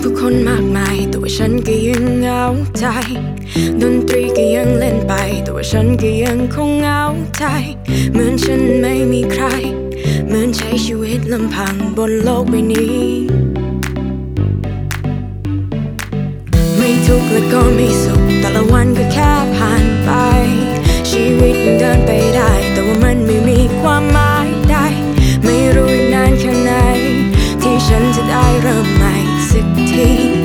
ผู้คนมากมายแต่ว่าฉันก็ยังเหงาใจดนตรีก็ยังเล่นไปแต่ว่าฉันก็ยังคงเหงาใจเหมือนฉันไม่มีใครเหมือนใช้ชีวิตลำพังบนโลกใบนี้ไม่ทุกข์และก็ไม่สุขแต่ละวันก็แค่ผ่านไปชีวิตมันเดินไปได้แต่ว่ามันไม่มีความหมายใดไม่รู้อีกนานแค่ไหนที่ฉันจะได้เริ่มใหม่สักที